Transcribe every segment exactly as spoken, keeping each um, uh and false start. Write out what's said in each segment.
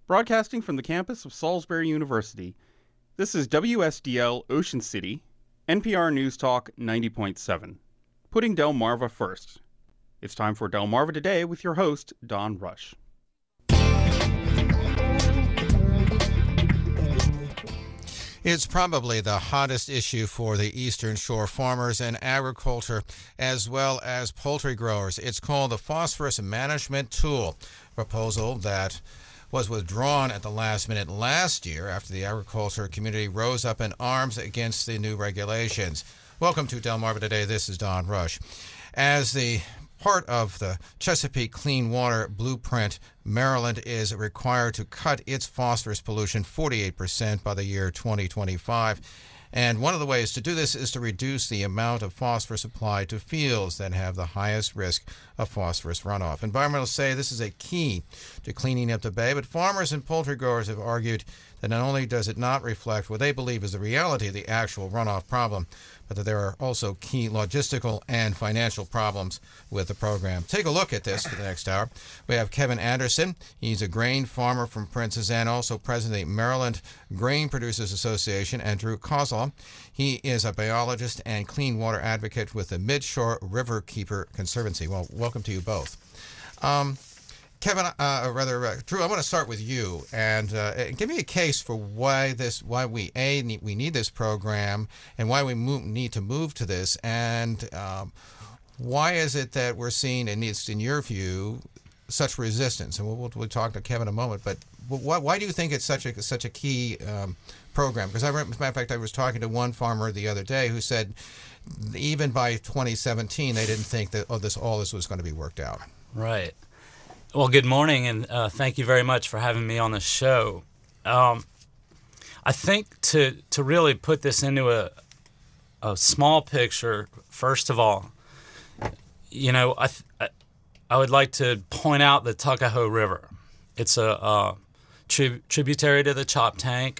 Broadcasting from the campus of Salisbury University, this is W S D L Ocean City, N P R News Talk ninety point seven, putting Delmarva first. It's time for Delmarva Today with your host, Don Rush. It's probably the hottest issue for the Eastern Shore farmers and agriculture, as well as poultry growers. It's called the Phosphorus Management Tool, a proposal that was withdrawn at the last minute last year after the agriculture community rose up in arms against the new regulations. Welcome to Delmarva Today. This is Don Rush. As the part of the Chesapeake Clean Water Blueprint, Maryland is required to cut its phosphorus pollution forty-eight percent by the year twenty twenty-five. And one of the ways to do this is to reduce the amount of phosphorus applied to fields that have the highest risk of phosphorus runoff. Environmentalists say this is a key to cleaning up the bay, but farmers and poultry growers have argued that not only does it not reflect what they believe is the reality of the actual runoff problem, but that there are also key logistical and financial problems with the program. Take a look at this for the next hour. We have Kevin Anderson. He's a grain farmer from Princess Anne, also president of the Maryland Grain Producers Association, and Drew Kozlov. He is a biologist and clean water advocate with the Midshore Riverkeeper Conservancy. Well, welcome to you both. Um, Kevin, uh, or rather, uh, Drew, I want to start with you and uh, give me a case for why this, why we a need, we need this program, and why we move, need to move to this, and um, why is it that we're seeing, at least in your view, such resistance? And we'll, we'll, we'll talk to Kevin in a moment. But why, why do you think it's such a such a key um, program? Because I, as a matter of fact, I was talking to one farmer the other day who said even by twenty seventeen they didn't think that oh, this all this was going to be worked out. Right. Well, good morning, and uh, thank you very much for having me on the show. Um, I think to to really put this into a a small picture, first of all, you know, I th- I would like to point out the Tuckahoe River. It's a, a tri- tributary to the Choptank.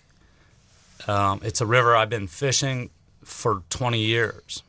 Um, it's a river I've been fishing for twenty years,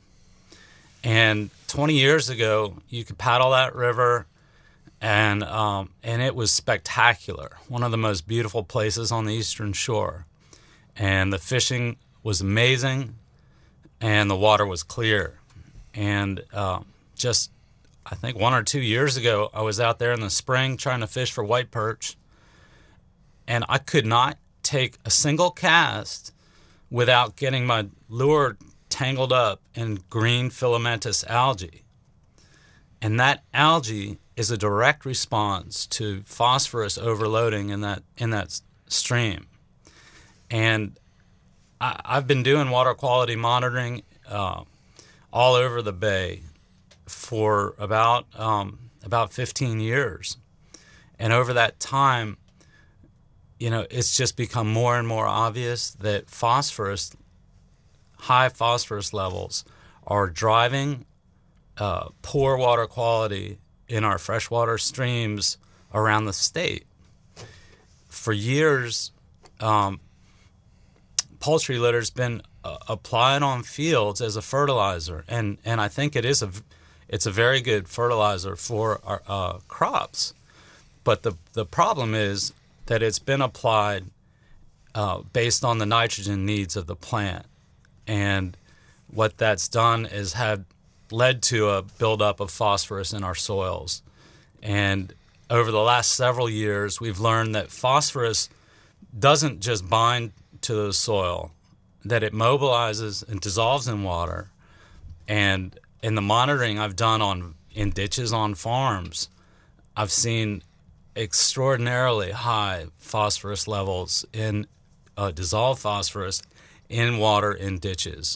and twenty years ago, you could paddle that river. And um, and it was spectacular, one of the most beautiful places on the Eastern Shore. And the fishing was amazing, and the water was clear. And uh, just, I think one or two years ago, I was out there in the spring trying to fish for white perch, and I could not take a single cast without getting my lure tangled up in green filamentous algae. And that algae is a direct response to phosphorus overloading in that in that stream. And I, I've been doing water quality monitoring uh, all over the bay for about um, about fifteen years. And over that time, you know, it's just become more and more obvious that phosphorus, high phosphorus levels, are driving uh, poor water quality in our freshwater streams around the state. For years, um, poultry litter's been uh, applied on fields as a fertilizer, and, and I think it is a it's a very good fertilizer for our uh, crops. But the the problem is that it's been applied uh, based on the nitrogen needs of the plant, and what that's done is had led to a buildup of phosphorus in our soils. And over the last several years, we've learned that phosphorus doesn't just bind to the soil, that it mobilizes and dissolves in water. And in the monitoring I've done on in ditches on farms, I've seen extraordinarily high phosphorus levels in uh, dissolved phosphorus in water in ditches.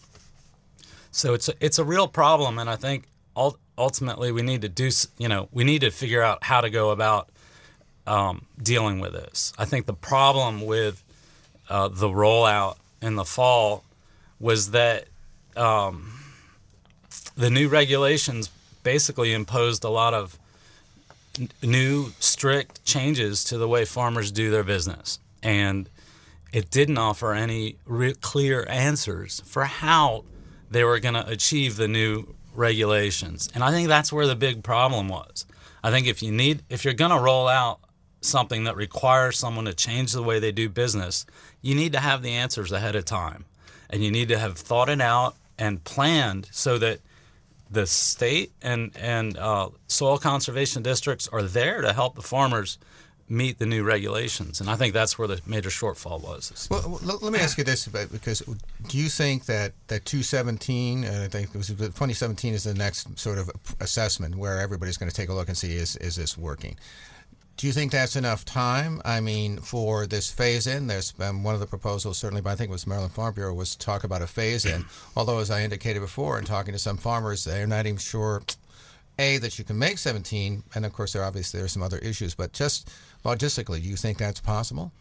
So it's a, it's a real problem, and I think ultimately we need to do, you know, we need to figure out how to go about um, dealing with this. I think the problem with uh, the rollout in the fall was that um, the new regulations basically imposed a lot of n- new strict changes to the way farmers do their business, and it didn't offer any re- clear answers for how they were going to achieve the new regulations. And I think that's where the big problem was. I think if you need, if you're going to roll out something that requires someone to change the way they do business, you need to have the answers ahead of time. And you need to have thought it out and planned so that the state and, and uh, soil conservation districts are there to help the farmers meet the new regulations. And I think that's where the major shortfall was. Well, let me ask you this, because do you think that, that two seventeen, uh, I think it was twenty seventeen is the next sort of assessment where everybody's going to take a look and see, is, is this working? Do you think that's enough time? I mean, for this phase-in, there's um, one of the proposals, certainly by I think it was Maryland Farm Bureau, was to talk about a phase-in. Although, as I indicated before, in talking to some farmers, they're not even sure, A, that you can make seventeen, and of course, there obviously there are some other issues, but just logistically, do you think that's possible?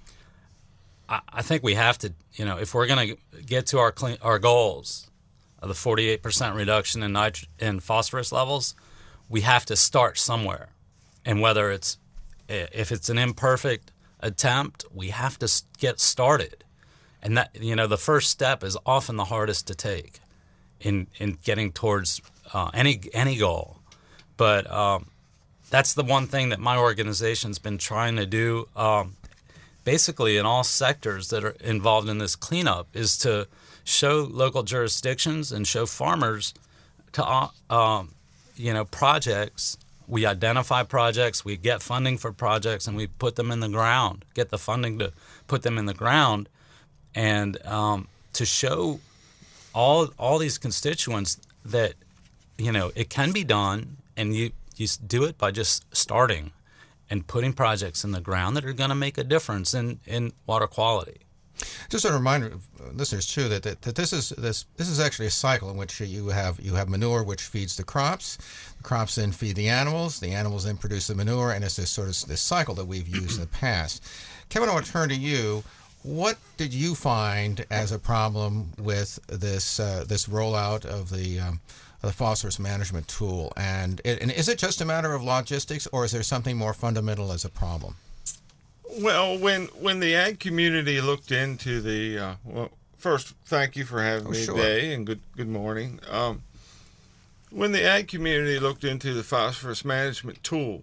I, I think we have to, you know, if we're going to get to our clean, our goals of the forty-eight percent reduction in, nitro, in phosphorus levels, we have to start somewhere. And whether it's If it's an imperfect attempt, we have to get started. And that, you know, the first step is often the hardest to take in, in getting towards uh, any any goal. But um, that's the one thing that my organization's been trying to do, um, basically in all sectors that are involved in this cleanup, is to show local jurisdictions and show farmers to, uh, um, you know, projects. We identify projects, we get funding for projects, and we put them in the ground, get the funding to put them in the ground, and um, to show all all these constituents that, you know, it can be done, and you, you do it by just starting and putting projects in the ground that are going to make a difference in, in water quality. Just a reminder, listeners, too, that, that, that this is this this is actually a cycle in which you have you have manure, which feeds the crops. The crops then feed the animals. The animals then produce the manure, and it's this sort of this cycle that we've used in the past. Kevin, I want to turn to you. What did you find as a problem with this uh, this rollout of the um, of the phosphorus management tool? And, it, and is it just a matter of logistics, or is there something more fundamental as a problem? Well, when when the ag community looked into the uh, well, first, thank you for having oh, me sure. today, and good good morning. Um, when the ag community looked into the phosphorus management tool,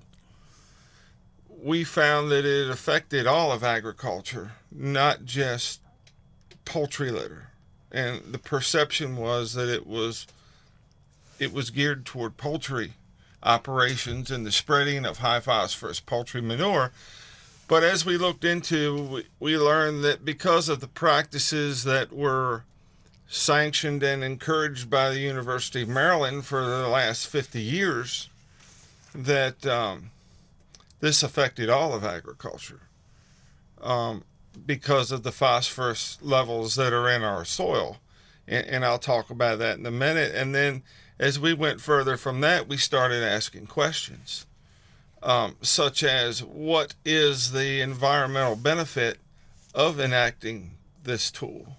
we found that it affected all of agriculture, not just poultry litter. And the perception was that it was it was geared toward poultry operations and the spreading of high phosphorus poultry manure. But as we looked into, we learned that because of the practices that were sanctioned and encouraged by the University of Maryland for the last fifty years, that um, this affected all of agriculture um, because of the phosphorus levels that are in our soil. And, and I'll talk about that in a minute. And then as we went further from that, we started asking questions. Um, such as, what is the environmental benefit of enacting this tool?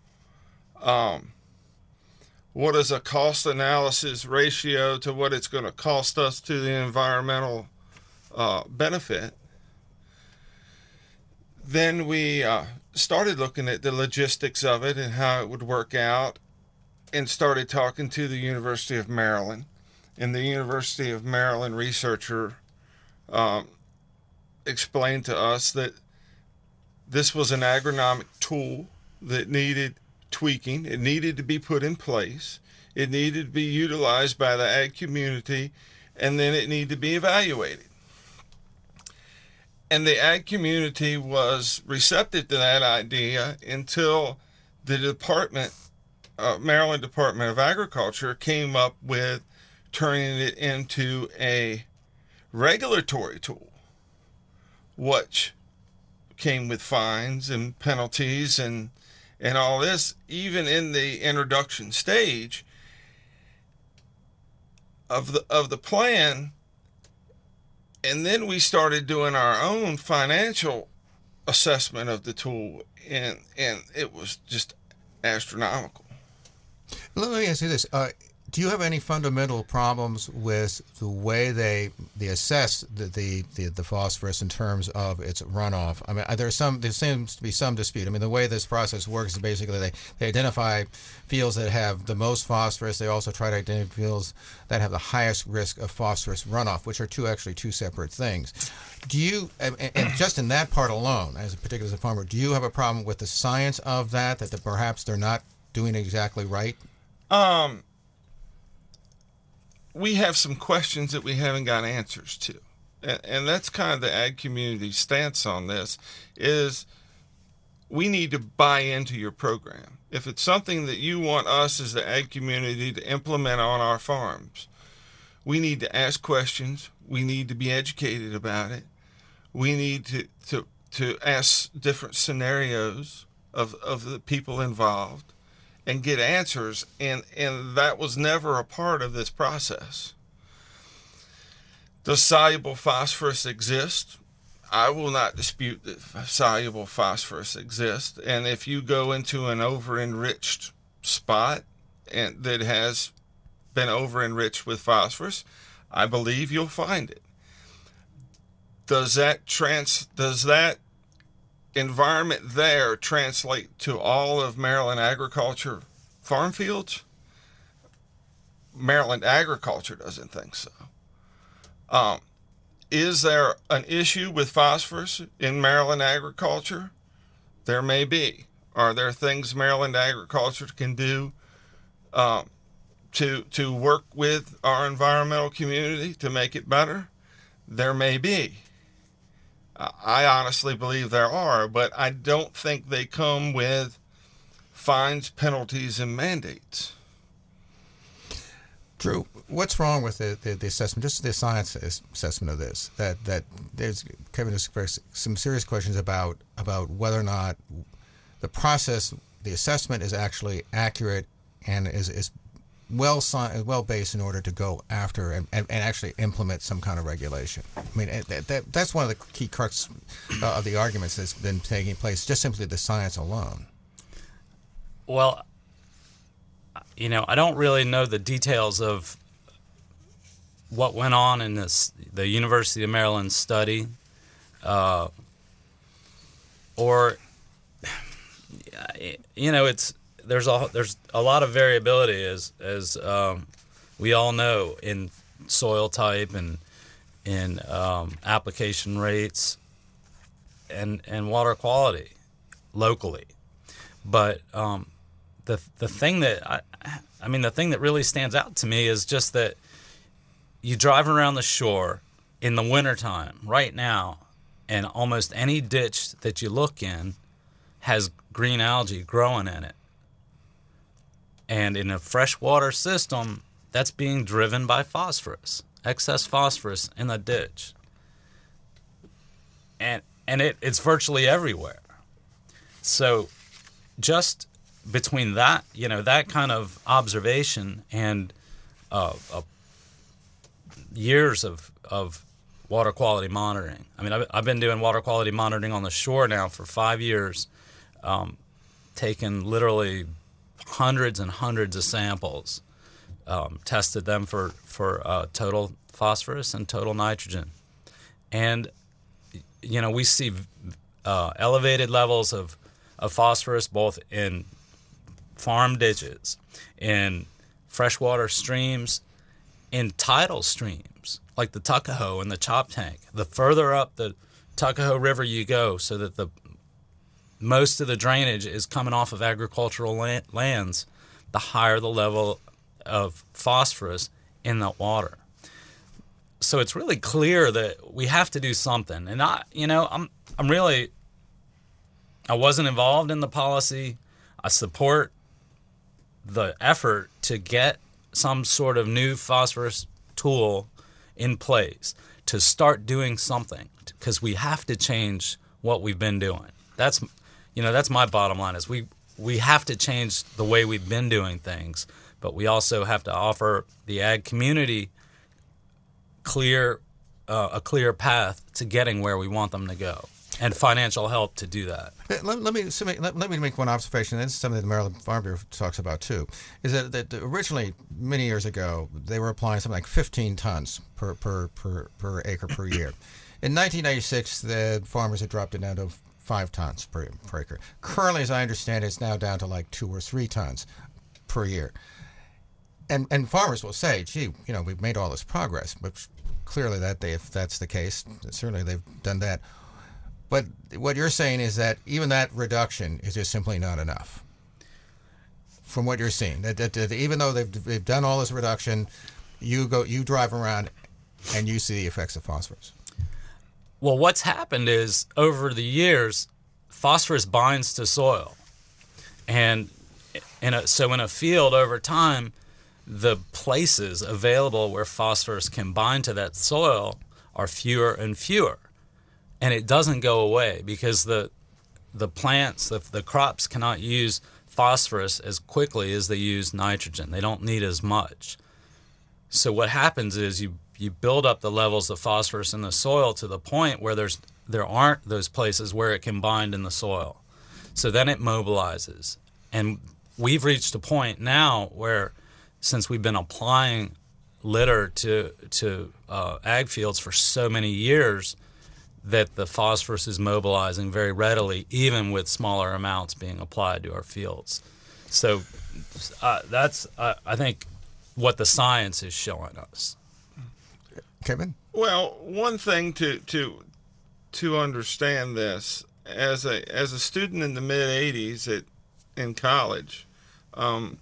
Um, what is a cost analysis ratio to what it's going to cost us to the environmental uh, benefit? Then we uh, started looking at the logistics of it and how it would work out, and started talking to the University of Maryland. And the University of Maryland researcher Um, explained to us that this was an agronomic tool that needed tweaking. It needed to be put in place. It needed to be utilized by the ag community, and then it needed to be evaluated. And the ag community was receptive to that idea until the department, uh, Maryland Department of Agriculture, came up with turning it into a regulatory tool, which came with fines and penalties and and all this, even in the introduction stage of the of the plan. And then we started doing our own financial assessment of the tool, and and it was just astronomical. Let me ask you this. Uh, Do you have any fundamental problems with the way they they assess the the, the, the phosphorus in terms of its runoff? I mean, there's some there seems to be some dispute. I mean, the way this process works is basically they, they identify fields that have the most phosphorus. They also try to identify fields that have the highest risk of phosphorus runoff, which are two actually two separate things. Do you, and, and just in that part alone, as a particular as a farmer, do you have a problem with the science of that, that the, perhaps they're not doing it exactly right? Um. We have some questions that we haven't got answers to. And, and that's kind of the ag community stance on this, is we need to buy into your program. If it's something that you want us as the ag community to implement on our farms, we need to ask questions. We need to be educated about it. We need to, to, to ask different scenarios of, of the people involved and get answers, and, and that was never a part of this process. Does soluble phosphorus exist? I will not dispute that soluble phosphorus exists, and if you go into an over-enriched spot and that has been over-enriched with phosphorus, I believe you'll find it. Does that trans? Does that environment there translate to all of Maryland agriculture farm fields? Maryland agriculture doesn't think so. Um, is there an issue with phosphorus in Maryland agriculture? There may be. Are there things Maryland agriculture can do um, to to work with our environmental community to make it better? There may be. I honestly believe there are, but I don't think they come with fines, penalties, and mandates. Drew, what's wrong with the, the, the assessment, just the science assessment of this? That that there's Kevin has expressed some serious questions about about whether or not the process, the assessment, is actually accurate and is is well well based in order to go after and, and, and actually implement some kind of regulation. I mean, that, that that's one of the key crux uh, of the arguments that's been taking place, just simply the science alone. Well, you know, I don't really know the details of what went on in this the University of Maryland study, uh, or you know, it's. There's a there's a lot of variability, as as um, we all know, in soil type and in um, application rates and and water quality locally. But um, the the thing that I I mean the thing that really stands out to me is just that you drive around the shore in the wintertime right now, and almost any ditch that you look in has green algae growing in it. And in a freshwater system, that's being driven by phosphorus, excess phosphorus in the ditch. And and it, it's virtually everywhere. So just between that, you know, that kind of observation and uh, uh, years of, of water quality monitoring. I mean, I've, I've been doing water quality monitoring on the shore now for five years, um, taking literally hundreds and hundreds of samples, um, tested them for, for uh, total phosphorus and total nitrogen. And, you know, we see uh, elevated levels of, of phosphorus both in farm ditches, in freshwater streams, in tidal streams, like the Tuckahoe and the Choptank. The further up the Tuckahoe River you go, so that the most of the drainage is coming off of agricultural land, lands, the higher the level of phosphorus in that water. So it's really clear that we have to do something. And I, you know, I'm, I'm really, I wasn't involved in the policy. I support the effort to get some sort of new phosphorus tool in place to start doing something, because we have to change what we've been doing. That's, you know, that's my bottom line, is we, we have to change the way we've been doing things, but we also have to offer the ag community clear uh, a clear path to getting where we want them to go. and financial help to do that. Let, let me let, let me make one observation. And this is something the Maryland Farm Bureau talks about too. Is that, that originally, many years ago, they were applying something like fifteen tons per per per, per acre per year. In nineteen ninety-six, the farmers had dropped it down to five tons per, per acre. Currently, as I understand it, it's now down to like two or three tons per year. And and farmers will say, "Gee, you know, we've made all this progress," but clearly, that they, if that's the case, certainly they've done that. But what you're saying is that even that reduction is just simply not enough. From what you're seeing, that, that, that even though they've they've done all this reduction, you go you drive around and you see the effects of phosphorus. Well, what's happened is over the years, phosphorus binds to soil, and in a, so in a field over time, the places available where phosphorus can bind to that soil are fewer and fewer, and it doesn't go away because the the plants, the, the crops cannot use phosphorus as quickly as they use nitrogen. They don't need as much. So what happens is you you build up the levels of phosphorus in the soil to the point where there's there aren't those places where it can bind in the soil. So then it mobilizes. And we've reached a point now where, since we've been applying litter to to uh, ag fields for so many years, that the phosphorus is mobilizing very readily, even with smaller amounts being applied to our fields. So uh, that's, uh, I think, what the science is showing us. Kevin? Well, one thing to to to understand this, as a as a student in the mid eighties at in college, um,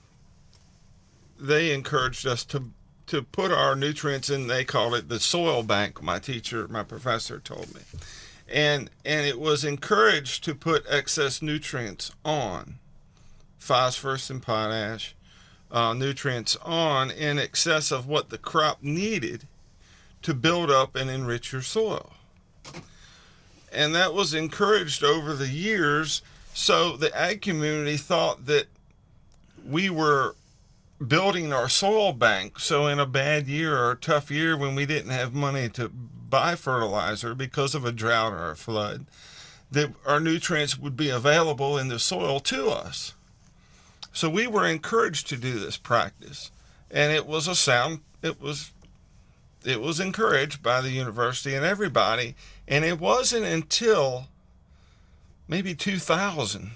they encouraged us to to put our nutrients in. They called it the soil bank. My teacher, my professor, told me, and and it was encouraged to put excess nutrients on, phosphorus and potash, uh, nutrients on in excess of what the crop needed to build up and enrich your soil. And that was encouraged over the years. So the ag community thought that we were building our soil bank. So in a bad year or a tough year when we didn't have money to buy fertilizer because of a drought or a flood, that our nutrients would be available in the soil to us. So we were encouraged to do this practice. And it was a sound, it was It was encouraged by the university and everybody, and it wasn't until maybe two thousand,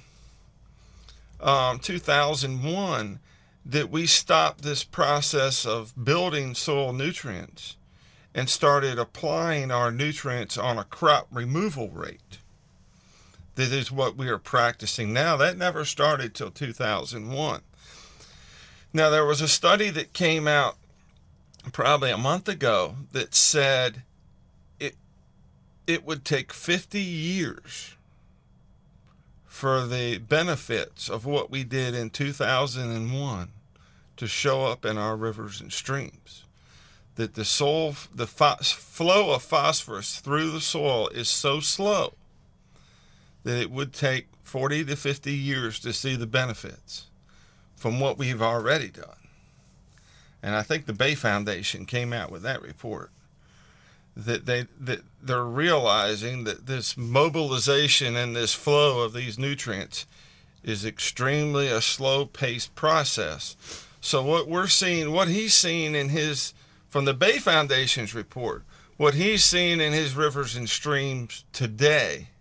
um, two thousand one, that we stopped this process of building soil nutrients and started applying our nutrients on a crop removal rate. That is what we are practicing now. That never started till two thousand one. Now, there was a study that came out probably a month ago that said it it would take fifty years for the benefits of what we did in two thousand one to show up in our rivers and streams. That the soil, the phos- flow of phosphorus through the soil is so slow that it would take forty to fifty years to see the benefits from what we've already done. And I think the Bay Foundation came out with that report, that they that they're realizing that this mobilization and this flow of these nutrients is extremely a slow-paced process. So what we're seeing, what he's seeing in his, from the Bay Foundation's report, what he's seeing in his rivers and streams today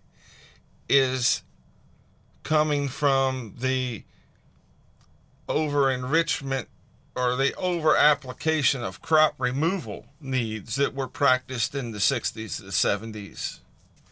is coming from the over-enrichment or the over-application of crop removal needs that were practiced in the sixties, the seventies,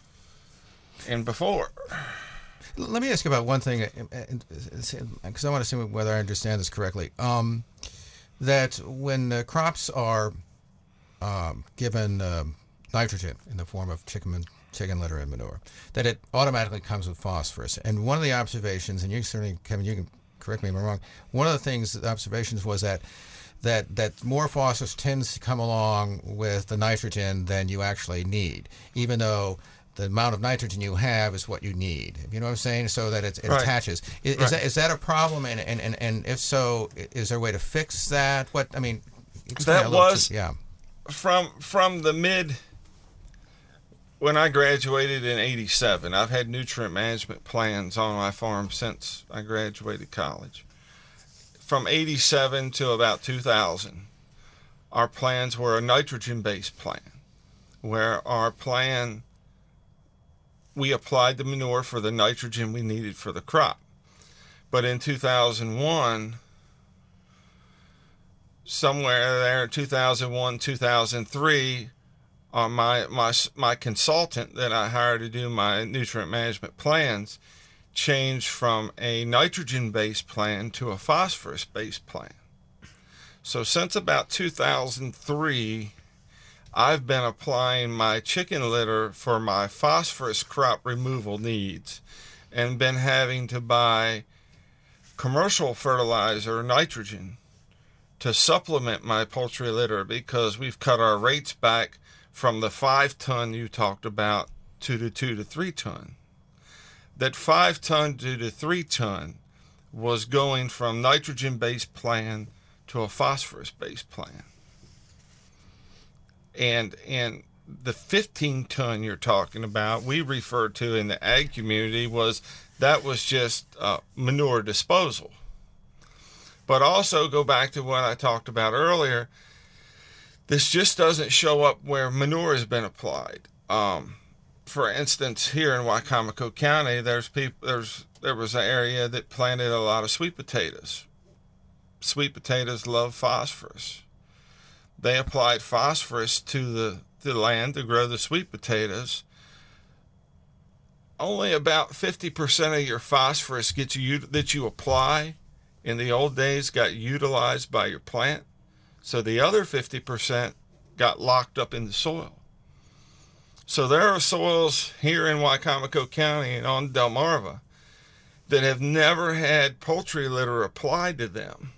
and before. Let me ask you about one thing, because I want to see whether I understand this correctly. Um, that when the crops are um, given um, nitrogen in the form of chicken, chicken litter and manure, that it automatically comes with phosphorus. And one of the observations, and you certainly, Kevin, you can correct me if I'm wrong, one of the things, the observations was that that that more phosphorus tends to come along with the nitrogen than you actually need, even though the amount of nitrogen you have is what you need. You know what I'm saying? So that it, it right. attaches. Is, right. is, that, is that a problem? And, and, and, and if so, is there a way to fix that? What I mean, that was too, yeah. from from the mid when I graduated in eighty-seven, I've had nutrient management plans on my farm since I graduated college. From eighty-seven to about two thousand, our plans were a nitrogen-based plan, where our plan, we applied the manure for the nitrogen we needed for the crop. But in two thousand one, somewhere there, two thousand one, two thousand three, uh, my, my, my consultant that I hired to do my nutrient management plans changed from a nitrogen-based plan to a phosphorus-based plan. So since about two thousand three, I've been applying my chicken litter for my phosphorus crop removal needs and been having to buy commercial fertilizer, nitrogen, to supplement my poultry litter because we've cut our rates back from the five ton you talked about to the two to three ton. That five ton to the three ton was going from nitrogen-based plan to a phosphorus-based plan. And and the fifteen ton you're talking about, we referred to in the ag community, was that was just uh, manure disposal. But also go back to what I talked about earlier. This just doesn't show up where manure has been applied. Um, for instance, here in Wicomico County, there's people. There's there was an area that planted a lot of sweet potatoes. Sweet potatoes love phosphorus. They applied phosphorus to the, the land to grow the sweet potatoes. Only about fifty percent of your phosphorus gets you, that you apply in the old days got utilized by your plant. So the other fifty percent got locked up in the soil. So there are soils here in Wicomico County and on Delmarva that have never had poultry litter applied to them,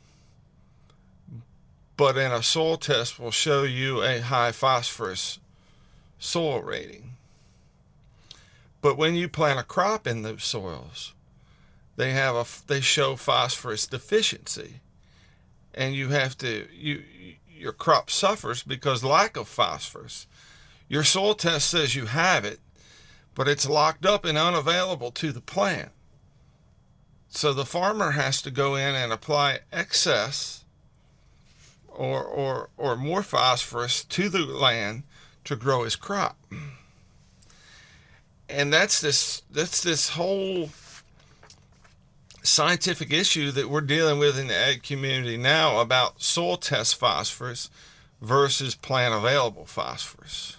but in a soil test will show you a high phosphorus soil rating. But when you plant a crop in those soils, they have a they show phosphorus deficiency, and you have to you your crop suffers because lack of phosphorus. Your soil test says you have it, but it's locked up and unavailable to the plant. So the farmer has to go in and apply excess or or or more phosphorus to the land to grow his crop. And that's this that's this whole scientific issue that we're dealing with in the ag community now about soil test phosphorus versus plant available phosphorus.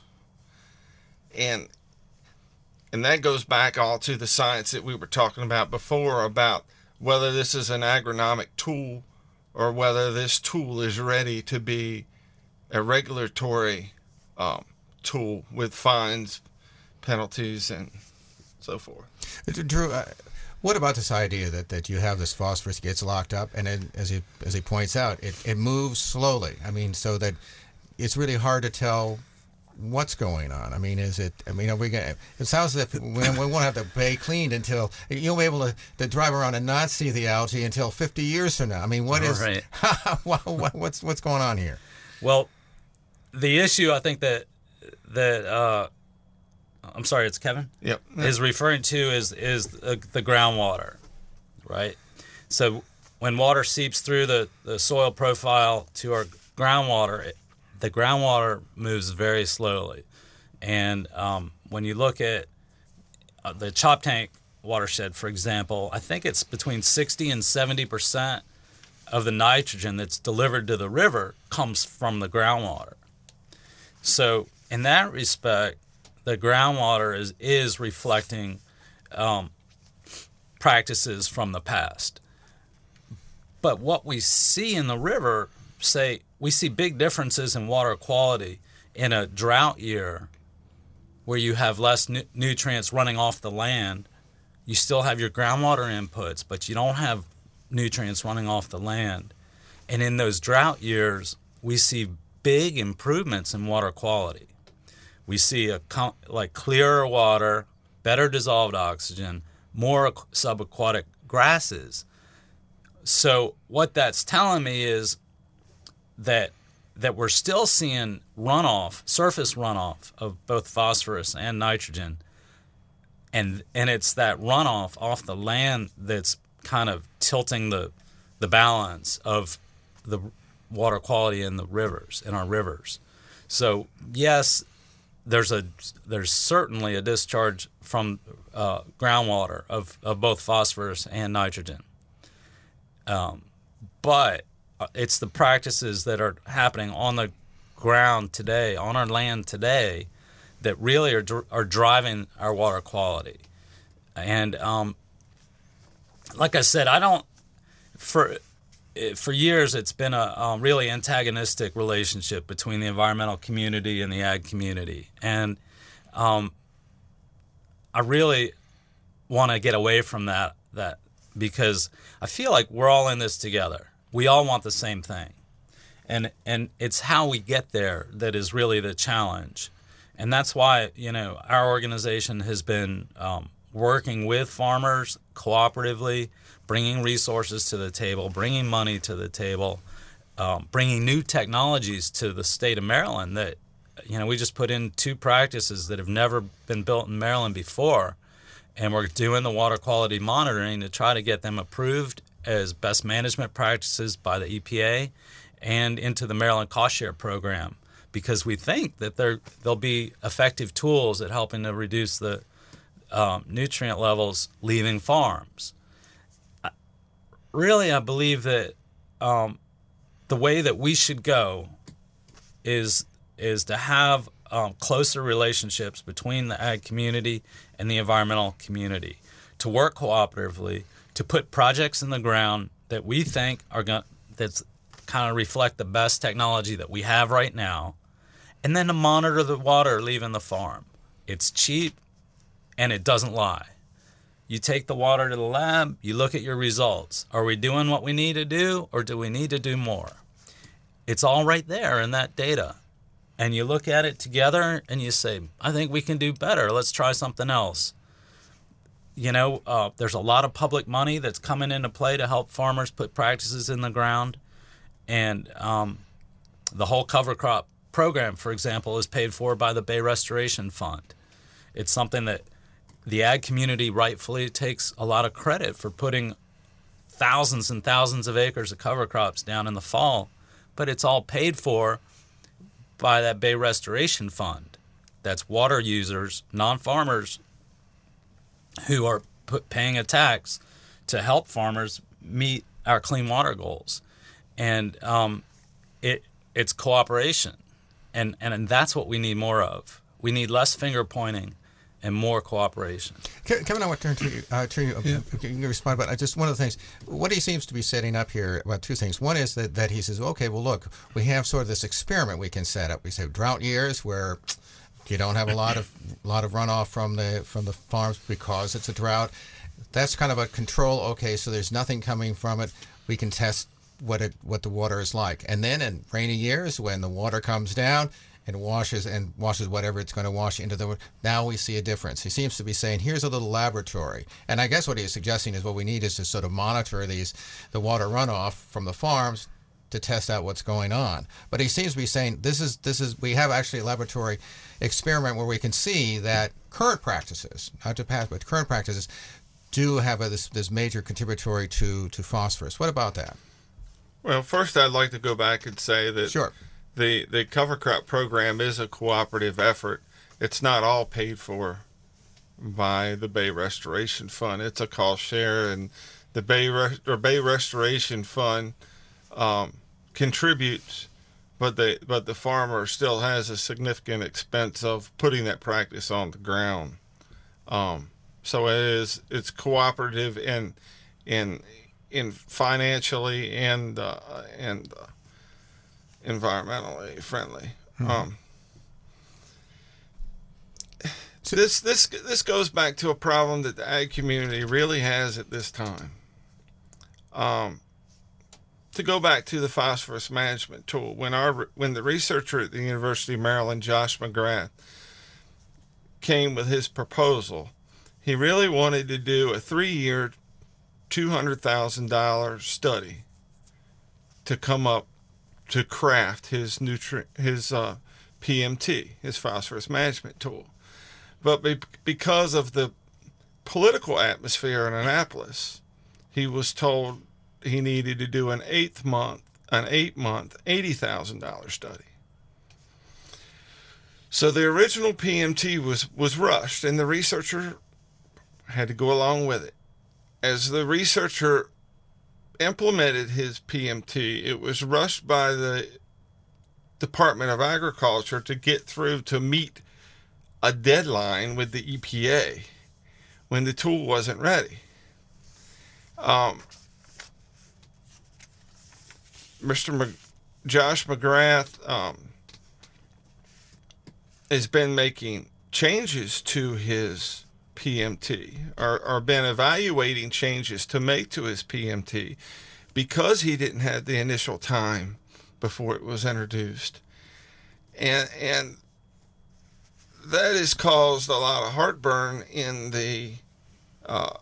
And and that goes back all to the science that we were talking about before about whether this is an agronomic tool or whether this tool is ready to be a regulatory um, tool with fines, penalties, and so forth. Drew, uh, what about this idea that, that you have this phosphorus gets locked up, and then, as he as he points out, it, it moves slowly. I mean, so that it's really hard to tell what's going on. I mean, is it? I mean, are we going? It sounds as if we, we won't have the bay cleaned until you'll be able to, to drive around and not see the algae until fifty years from now. I mean, what is? Right. what's what's going on here? Well, the issue I think that that. Uh, I'm sorry, it's Kevin? Yep. Is referring to is is the, the groundwater, right? So when water seeps through the, the soil profile to our groundwater, it, the groundwater moves very slowly. And um, when you look at uh, the Choptank watershed, for example, I think it's between sixty and seventy percent of the nitrogen that's delivered to the river comes from the groundwater. So in that respect, the groundwater is, is reflecting um, practices from the past. But what we see in the river, say, we see big differences in water quality in a drought year where you have less nu- nutrients running off the land. You still have your groundwater inputs, but you don't have nutrients running off the land. And in those drought years, we see big improvements in water quality. We see a like clearer water, better dissolved oxygen, more subaquatic grasses. So what that's telling me is that that we're still seeing runoff, surface runoff of both phosphorus and nitrogen. And and it's that runoff off the land that's kind of tilting the the balance of the water quality in the rivers, in our rivers. So yes, there's a there's certainly a discharge from uh, groundwater of, of both phosphorus and nitrogen. Um, but it's the practices that are happening on the ground today, on our land today, that really are dr- are driving our water quality. And um, like I said, I don't for for years it's been a um, really antagonistic relationship between the environmental community and the ag community, and um, I really want to get away from that that because I feel like we're all in this together. We all want the same thing, and and it's how we get there that is really the challenge. And that's why, you know, our organization has been um, working with farmers cooperatively, bringing resources to the table, bringing money to the table, um, bringing new technologies to the state of Maryland that, you know, we just put in two practices that have never been built in Maryland before. And we're doing the water quality monitoring to try to get them approved as best management practices by the E P A and into the Maryland Cost Share Program, because we think that there there'll be effective tools at helping to reduce the um, nutrient levels leaving farms. I, really, I believe that um, the way that we should go is is to have um, closer relationships between the ag community and the environmental community, to work cooperatively, to put projects in the ground that we think are going that's kind of reflect the best technology that we have right now, and then to monitor the water leaving the farm. It's cheap and it doesn't lie. You take the water to the lab, you look at your results. Are we doing what we need to do, or do we need to do more? It's all right there in that data. And you look at it together and you say, I think we can do better. Let's try something else. You know, uh, there's a lot of public money that's coming into play to help farmers put practices in the ground. And um, the whole cover crop program, for example, is paid for by the Bay Restoration Fund. It's something that the ag community rightfully takes a lot of credit for putting thousands and thousands of acres of cover crops down in the fall, but it's all paid for by that Bay Restoration Fund. That's water users, non-farmers, who are put, paying a tax to help farmers meet our clean water goals. And um, it it's cooperation. And, and and that's what we need more of. We need less finger pointing and more cooperation. Kevin, I want to turn to you. Uh, turn you yeah. You can respond, but I just one of the things, what he seems to be setting up here, about two things. One is that, that he says, okay, well, look, we have sort of this experiment we can set up. We say drought years where you don't have a lot of lot of runoff from the from the farms because it's a drought. That's kind of a control. Okay, so there's nothing coming from it. We can test what it what the water is like. And then in rainy years, when the water comes down and washes and washes whatever it's going to wash into the, now we see a difference. He seems to be saying, here's a little laboratory. And I guess what he's suggesting is what we need is to sort of monitor these the water runoff from the farms to test out what's going on. But he seems to be saying this is this is we have actually a laboratory experiment where we can see that current practices, not to past, but current practices do have a, this this major contributory to to phosphorus. What about that? Well, first I'd like to go back and say that sure. the, the cover crop program is a cooperative effort. It's not all paid for by the Bay Restoration Fund. It's a cost share, and the Bay, Re- or Bay Restoration Fund um, contributes, but the, but the farmer still has a significant expense of putting that practice on the ground. Um, so it is it's cooperative in in in financially and uh, and uh, environmentally friendly. Mm-hmm. Um, so this this this goes back to a problem that the ag community really has at this time. Um, to go back to the phosphorus management tool, when our when the researcher at the University of Maryland, Josh McGrath, came with his proposal, he really wanted to do a three-year, two hundred thousand dollars study to come up to craft his nutri- his uh, P M T, his phosphorus management tool. But be- because of the political atmosphere in Annapolis, he was told he needed to do an eighth month, an eight month, eighty thousand dollars study. So the original P M T was, was rushed, and the researcher had to go along with it. As the researcher implemented his P M T, it was rushed by the Department of Agriculture to get through to meet a deadline with the E P A when the tool wasn't ready. Um, Mister Mc, Josh McGrath um, has been making changes to his P M T, or, or been evaluating changes to make to his P M T because he didn't have the initial time before it was introduced. And, and that has caused a lot of heartburn in the uh,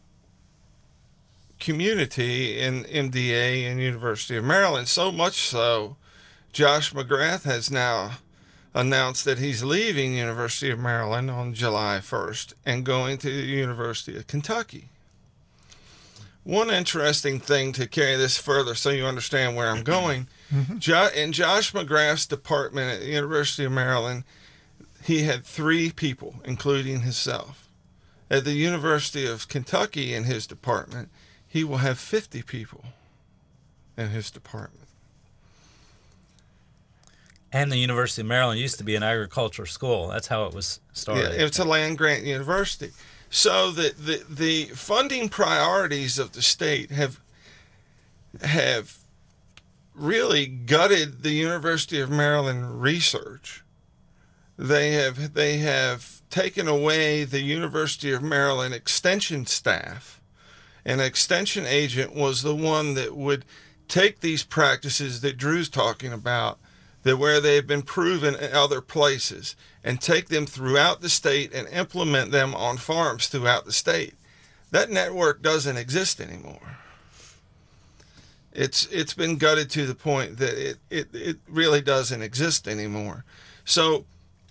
community in M D A and University of Maryland, so much so Josh McGrath has now announced that he's leaving University of Maryland on July first and going to the University of Kentucky. One interesting thing to carry this further so you understand where I'm going, mm-hmm. jo- in Josh McGrath's department at the University of Maryland, he had three people, including himself. At the University of Kentucky in his department, he will have fifty people in his department. And the University of Maryland used to be an agriculture school. That's how it was started. Yeah, it's a land-grant university. So the, the, the funding priorities of the state have have really gutted the University of Maryland research. They have they have taken away the University of Maryland extension staff. An extension agent was the one that would take these practices that Drew's talking about, that where they've been proven in other places, and take them throughout the state and implement them on farms throughout the state. That network doesn't exist anymore. It's it's been gutted to the point that it, it, it really doesn't exist anymore. So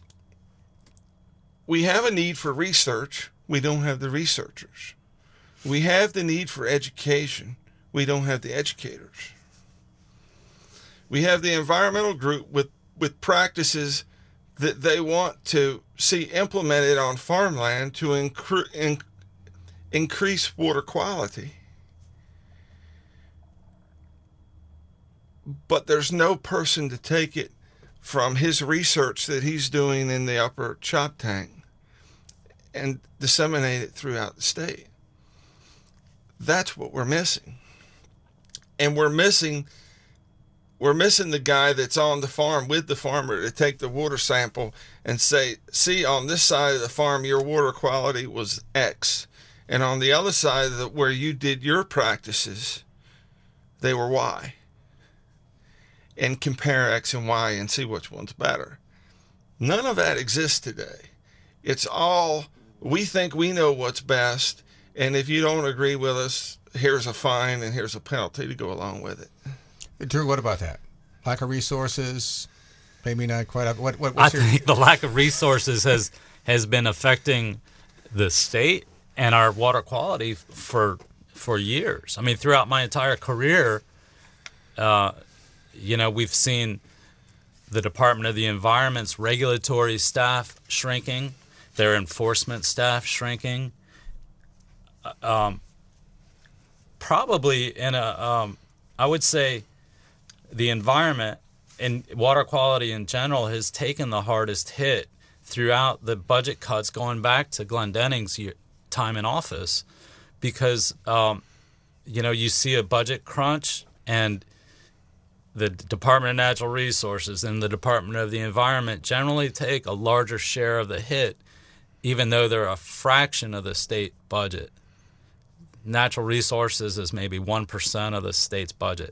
we have a need for research. We don't have the researchers. We have the need for education. We don't have the educators. We have the environmental group with, with practices that they want to see implemented on farmland to incre- in, increase water quality. But there's no person to take it from his research that he's doing in the upper chop tank and disseminate it throughout the state. That's what we're missing. And we're missing we're missing the guy that's on the farm with the farmer to take the water sample and say, see, on this side of the farm, your water quality was X. And on the other side of the, where you did your practices, they were Y. And compare X and Y and see which one's better. None of that exists today. It's all, we think we know what's best, and if you don't agree with us, here's a fine and here's a penalty to go along with it. Drew, what about that? Lack of resources, maybe not quite. What? What? I What's your... think the lack of resources has has been affecting the state and our water quality for for years. I mean, throughout my entire career, uh, you know, we've seen the Department of the Environment's regulatory staff shrinking, their enforcement staff shrinking. Um, probably in a, um, I would say, the environment and water quality in general has taken the hardest hit throughout the budget cuts going back to Glendenning's year, time in office, because um, you know, you see a budget crunch and the Department of Natural Resources and the Department of the Environment generally take a larger share of the hit, even though they're a fraction of the state budget. Natural Resources is maybe one percent of the state's budget.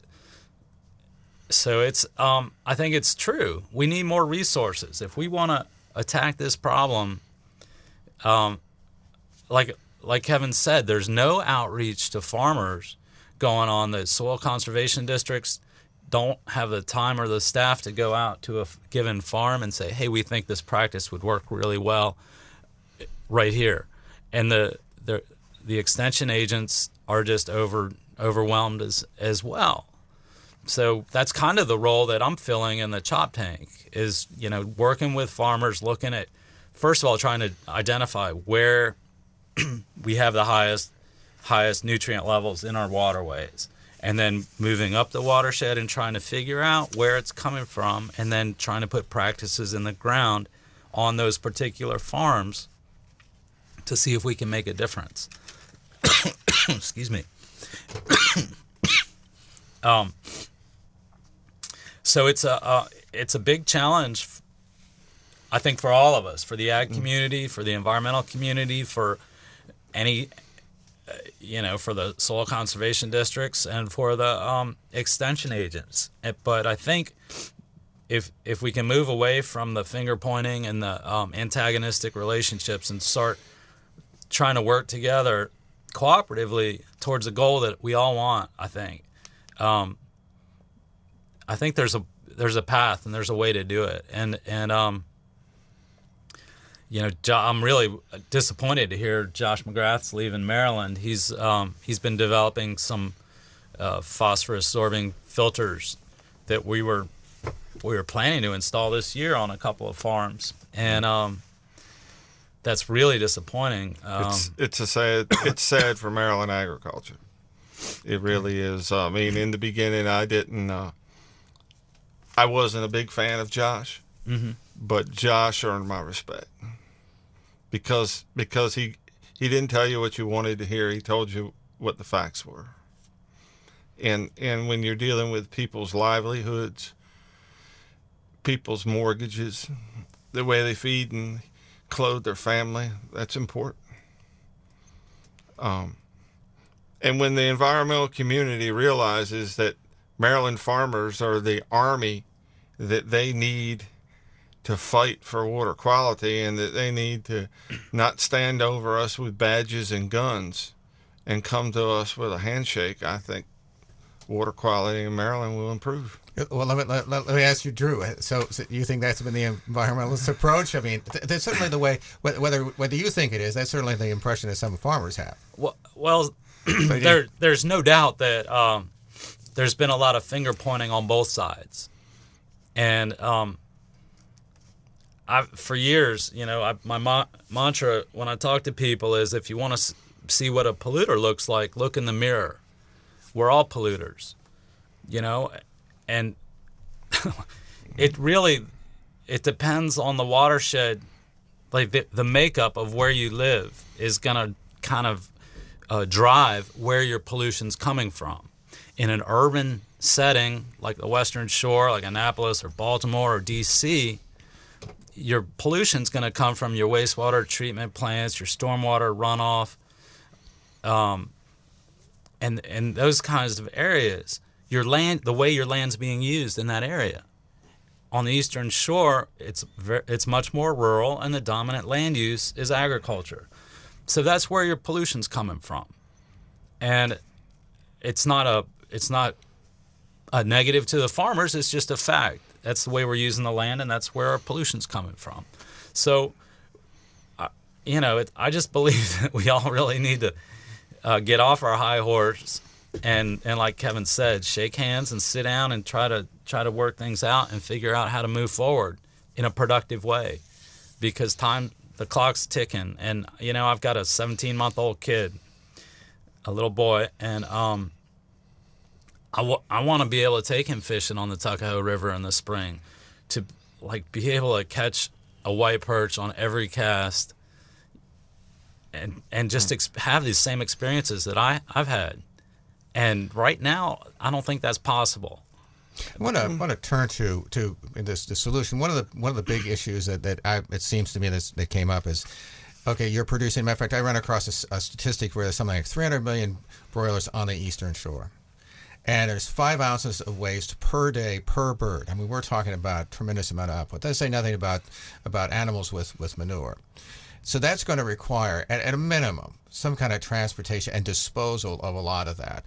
So it's, um, I think it's true. We need more resources. If we want to attack this problem, um, like like Kevin said, there's no outreach to farmers going on. The soil conservation districts don't have the time or the staff to go out to a f- given farm and say, hey, we think this practice would work really well right here. And the the, the extension agents are just over overwhelmed as, as well. So that's kind of the role that I'm filling in the chop tank is, you know, working with farmers, looking at, first of all, trying to identify where we have the highest highest nutrient levels in our waterways, and then moving up the watershed and trying to figure out where it's coming from, and then trying to put practices in the ground on those particular farms to see if we can make a difference. Excuse me. um, so it's a uh, it's a big challenge, I think, for all of us, for the ag community, for the environmental community, for any, uh, you know, for the soil conservation districts, and for the um, extension agents. But I think if if we can move away from the finger pointing and the um, antagonistic relationships and start trying to work together cooperatively towards a goal that we all want, I think, um, I think there's a there's a path and there's a way to do it. And and um, you know, Jo- I'm really disappointed to hear Josh McGrath's leaving Maryland. He's um, he's been developing some uh, phosphorus sorbing filters that we were we were planning to install this year on a couple of farms, and um, that's really disappointing. Um, It's it's a sad it's sad for Maryland agriculture. It really is. I mean, in the beginning, I didn't. Uh, I wasn't a big fan of Josh, mm-hmm. but Josh earned my respect because because he he didn't tell you what you wanted to hear. He told you what the facts were. And and when you're dealing with people's livelihoods, people's mortgages, the way they feed and clothe their family, that's important. Um, and when the environmental community realizes that Maryland farmers are the army that they need to fight for water quality, and that they need to not stand over us with badges and guns and come to us with a handshake, I think water quality in Maryland will improve. Well, let me, let, let me ask you, Drew. So, so you think that's been the environmentalist approach? I mean, th- that's certainly the way, whether whether you think it is, that's certainly the impression that some farmers have. Well, well there, there's no doubt that um, there's been a lot of finger pointing on both sides. And um, I, for years, you know, I, my ma- mantra when I talk to people is, if you want to s- see what a polluter looks like, look in the mirror. We're all polluters, you know, and it really, it depends on the watershed. Like the, the makeup of where you live is going to kind of uh, drive where your pollution's coming from. In an urban setting like the Western Shore, like Annapolis or Baltimore or D C, your pollution's going to come from your wastewater treatment plants, your stormwater runoff, um, and and those kinds of areas. Your land, the way your land's being used in that area. On the Eastern Shore, it's ver- it's much more rural, and the dominant land use is agriculture. So that's where your pollution's coming from, and it's not a it's not a negative to the farmers. It's just a fact. That's the way we're using the land, and that's where our pollution's coming from. So, uh, you know, it, I just believe that we all really need to uh, get off our high horse and, and, like Kevin said, shake hands and sit down and try to try to work things out and figure out how to move forward in a productive way, because time, the clock's ticking. And you know, I've got a seventeen-month-old kid, a little boy, and um. I, w- I want to be able to take him fishing on the Tuckahoe River in the spring, to like be able to catch a white perch on every cast, and and just ex- have these same experiences that I, I've had. And right now, I don't think that's possible. I want to want to turn to to this the solution. One of the one of the big issues that that I, it seems to me that that came up is, okay, you're producing. Matter of fact, I ran across a, a statistic where there's something like three hundred million broilers on the Eastern Shore. And there's five ounces of waste per day per bird. I mean, we're talking about a tremendous amount of output. Doesn't say nothing about about animals with, with manure. So that's going to require, at, at a minimum, some kind of transportation and disposal of a lot of that.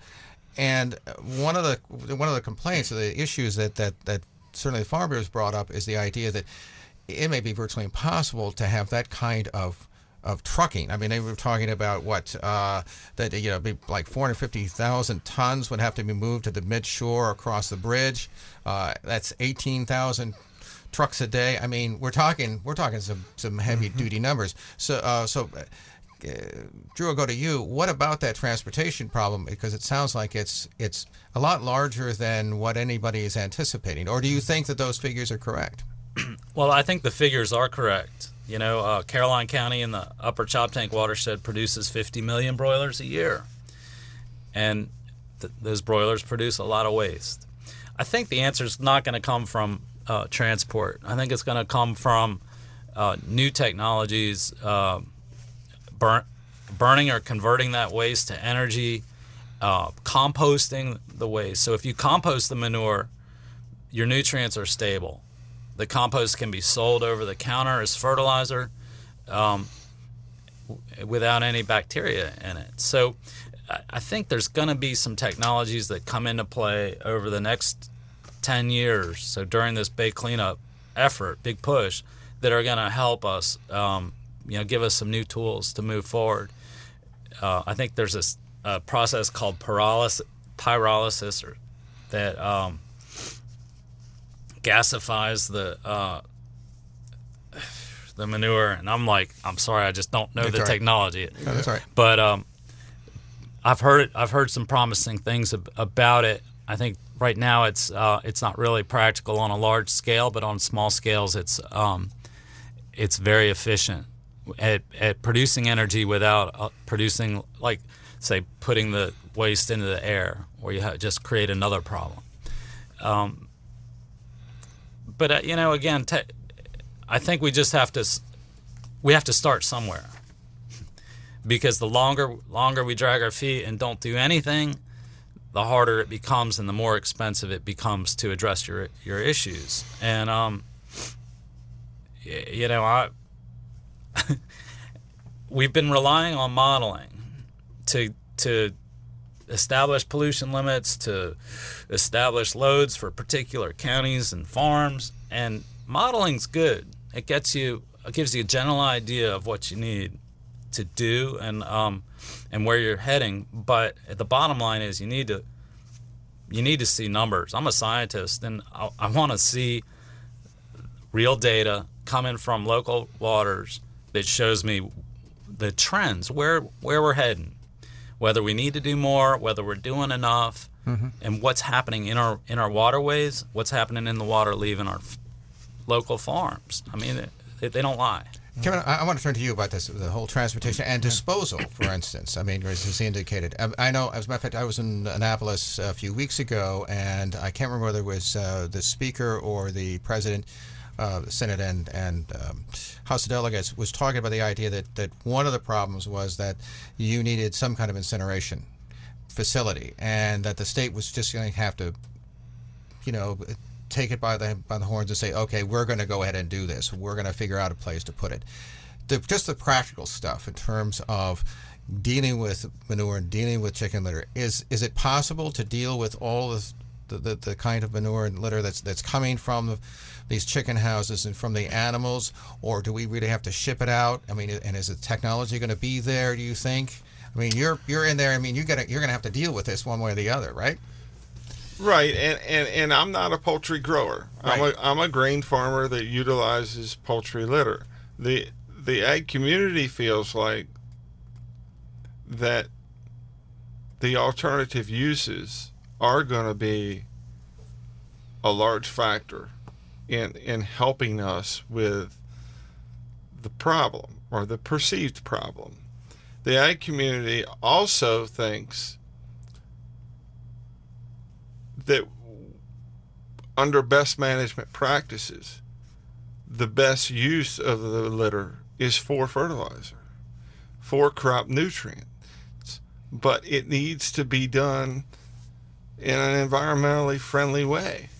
And one of the one of the complaints, or the issues that, that, that certainly the Farm Bureau has brought up, is the idea that it may be virtually impossible to have that kind of of trucking. I mean, they were talking about what uh, that you know, be like four hundred fifty thousand tons would have to be moved to the mid-shore across the bridge. Uh, that's eighteen thousand trucks a day. I mean, we're talking we're talking some some heavy duty mm-hmm. numbers. So uh, so. Uh, Drew, I'll go to you. What about that transportation problem? Because it sounds like it's it's a lot larger than what anybody is anticipating. Or do you think that those figures are correct? Well, I think the figures are correct. You know, uh, Caroline County in the Upper Choptank watershed produces fifty million broilers a year. And th- those broilers produce a lot of waste. I think the answer is not going to come from uh, transport. I think it's going to come from uh, new technologies, uh, burn, burning or converting that waste to energy, uh, composting the waste. So if you compost the manure, your nutrients are stable. The compost can be sold over the counter as fertilizer um, without any bacteria in it. So I think there's going to be some technologies that come into play over the next ten years. So during this big cleanup effort, big push, that are going to help us, um, you know, give us some new tools to move forward. Uh, I think there's this a process called pyrolysis, pyrolysis or that um, gasifies the uh, the manure. And I'm like, I'm sorry, I just don't know That's the right. technology. No, that's right. But um, I've heard it, I've heard some promising things ab- about it. I think right now it's uh, it's not really practical on a large scale, but on small scales it's um, it's very efficient at, at producing energy without uh, producing, like, say, putting the waste into the air, where you have, just create another problem. Um, but uh, you know, again, te- I think we just have to we have to start somewhere. Because the longer longer we drag our feet and don't do anything, the harder it becomes and the more expensive it becomes to address your your issues. And um, you know, I we've been relying on modeling to to establish pollution limits, to establish loads for particular counties and farms. And modeling's good. It gets you, it gives you a general idea of what you need to do and um and where you're heading, but the bottom line is you need to you need to see numbers. I'm a scientist, and I, I want to see real data coming from local waters that shows me the trends, where where we're heading, whether we need to do more, whether we're doing enough, mm-hmm. and what's happening in our in our waterways, what's happening in the water leaving our f- local farms. I mean, they, they don't lie. Kevin, I, I want to turn to you about this, the whole transportation and disposal, for instance. I mean, as he indicated. I, I know, as a matter of fact, I was in Annapolis a few weeks ago, and I can't remember whether it was uh, the Speaker or the President, uh, the Senate and, and um, House of Delegates, was talking about the idea that, that one of the problems was that you needed some kind of incineration facility, and that the state was just going to have to, you know, take it by the by the horns and say, okay, we're going to go ahead and do this. We're going to figure out a place to put it. The, just the practical stuff in terms of dealing with manure and dealing with chicken litter. Is is it possible to deal with all of the, the, the kind of manure and litter that's that's coming from the, these chicken houses and from the animals, or do we really have to ship it out? I mean, and is the technology going to be there, do you think? I mean, you're you're in there. I mean, you got you're going to have to deal with this one way or the other, right? Right, and, and, and I'm not a poultry grower. Right. I'm a I'm a grain farmer that utilizes poultry litter. The the ag community feels like that the alternative uses are going to be a large factor in in helping us with the problem or the perceived problem. The ag community also thinks that under best management practices, the best use of the litter is for fertilizer, for crop nutrients, but it needs to be done in an environmentally friendly way.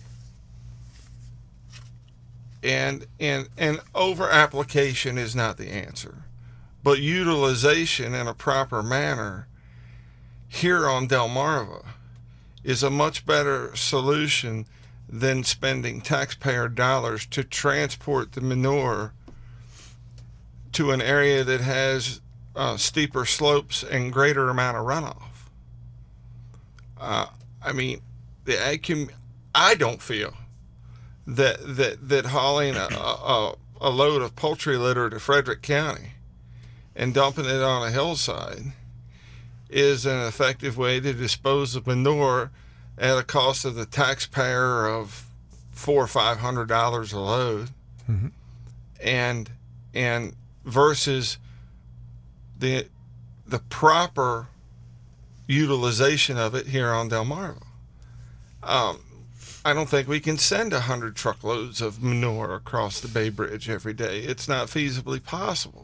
And and and over application is not the answer, but utilization in a proper manner here on Delmarva is a much better solution than spending taxpayer dollars to transport the manure to an area that has uh, steeper slopes and greater amount of runoff. Uh, I mean, the ag com- I don't feel that that that hauling a, a a load of poultry litter to Frederick County and dumping it on a hillside is an effective way to dispose of manure at a cost of the taxpayer of four or five hundred dollars a load, mm-hmm. and and versus the the proper utilization of it here on Delmarva. Um, I don't think we can send a hundred truckloads of manure across the Bay Bridge every day. It's not feasibly possible.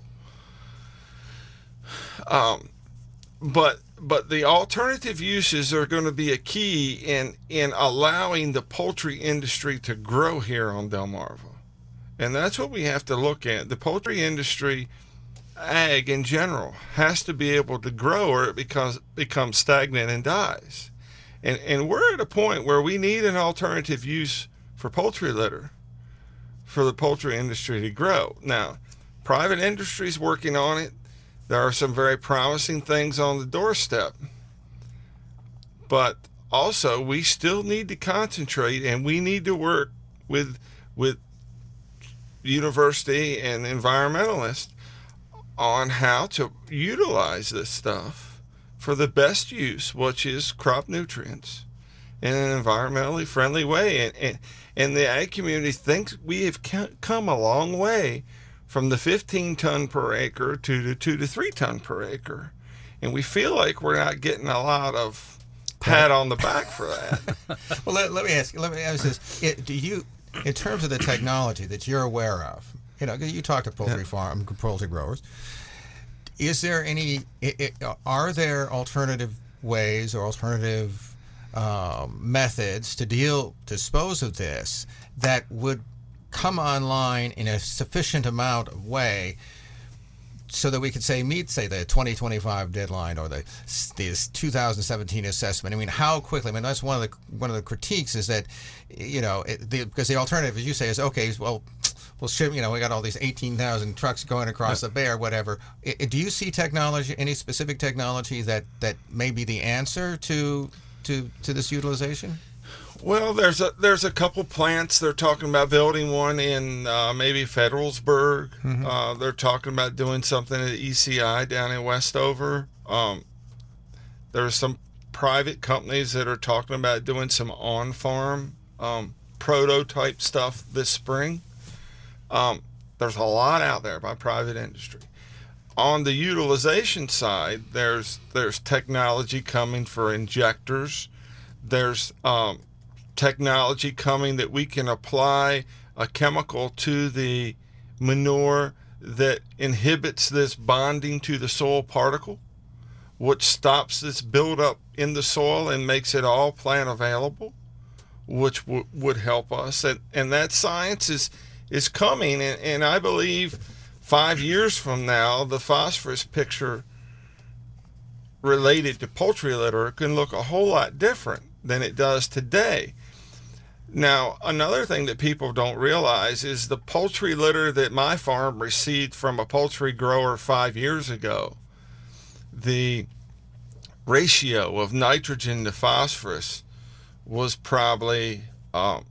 Um, but but the alternative uses are going to be a key in in allowing the poultry industry to grow here on Delmarva, and that's what we have to look at. The poultry industry, ag in general, has to be able to grow, or it becomes becomes stagnant and dies. And and we're at a point where we need an alternative use for poultry litter for the poultry industry to grow. Now, private industry is working on it. There are some very promising things on the doorstep. But also, we still need to concentrate, and we need to work with with university and environmentalists on how to utilize this stuff for the best use, which is crop nutrients in an environmentally friendly way. And, and, and the ag community thinks we have come a long way from the fifteen ton per acre to the two to three ton per acre. And we feel like we're not getting a lot of pat on the back for that. Well, let, let me ask you, let me ask this. It, do you, in terms of the technology that you're aware of, you know, you talk to poultry yeah. farm, poultry growers, is there any, it, it, are there alternative ways or alternative um, methods to deal, dispose of this that would come online in a sufficient amount of way so that we could say meet, say, the twenty twenty-five deadline or the this two thousand seventeen assessment? I mean, how quickly? I mean, that's one of the one of the critiques is that, you know, it, the, because the alternative, as you say, is okay. Well, well, ship, you know, we got all these eighteen thousand trucks going across the bay or whatever. I, do you see technology, any specific technology that, that may be the answer to to to this utilization? Well, there's a there's a couple plants. They're talking about building one in uh, maybe Federalsburg. Mm-hmm. Uh, they're talking about doing something at E C I down in Westover. Um, there are some private companies that are talking about doing some on-farm um, prototype stuff this spring. Um, there's a lot out there by private industry. On the utilization side, there's there's technology coming for injectors. There's um, technology coming that we can apply a chemical to the manure that inhibits this bonding to the soil particle, which stops this buildup in the soil and makes it all plant available, which w- would help us. And, and that science is, is coming, and, and I believe five years from now, the phosphorus picture related to poultry litter can look a whole lot different than it does today. Now, another thing that people don't realize is the poultry litter that my farm received from a poultry grower five years ago, the ratio of nitrogen to phosphorus was probably um,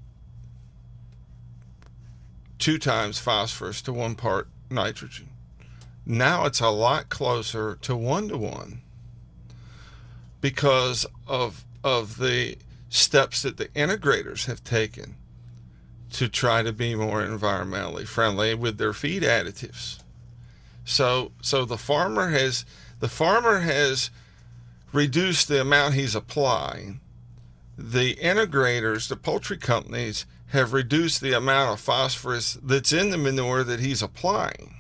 two times phosphorus to one part nitrogen. Now it's a lot closer to one to one because of of the steps that the integrators have taken to try to be more environmentally friendly with their feed additives. So so the farmer has the farmer has reduced the amount he's applying. The integrators, the poultry companies, have reduced the amount of phosphorus that's in the manure that he's applying.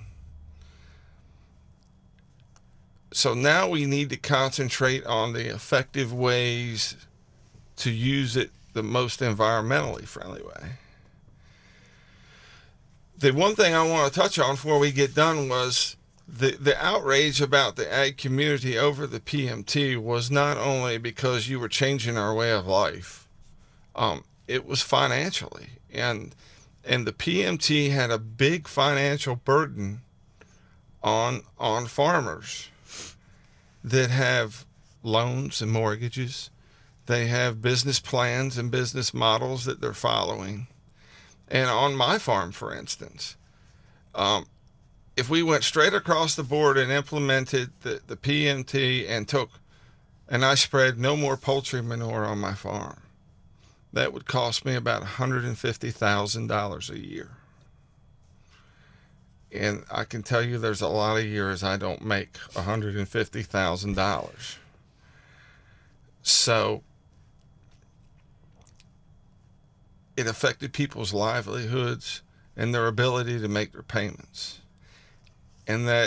So now we need to concentrate on the effective ways to use it the most environmentally friendly way. The one thing I want to touch on before we get done was the the outrage about the ag community over the P M T was not only because you were changing our way of life, um, it was financially, and and the P M T had a big financial burden on on farmers that have loans and mortgages. They have business plans and business models that they're following. And on my farm, for instance, um, if we went straight across the board and implemented the, the P M T and took, and I spread no more poultry manure on my farm, that would cost me about one hundred fifty thousand dollars a year. And I can tell you there's a lot of years I don't make one hundred fifty thousand dollars. So it affected people's livelihoods and their ability to make their payments. And that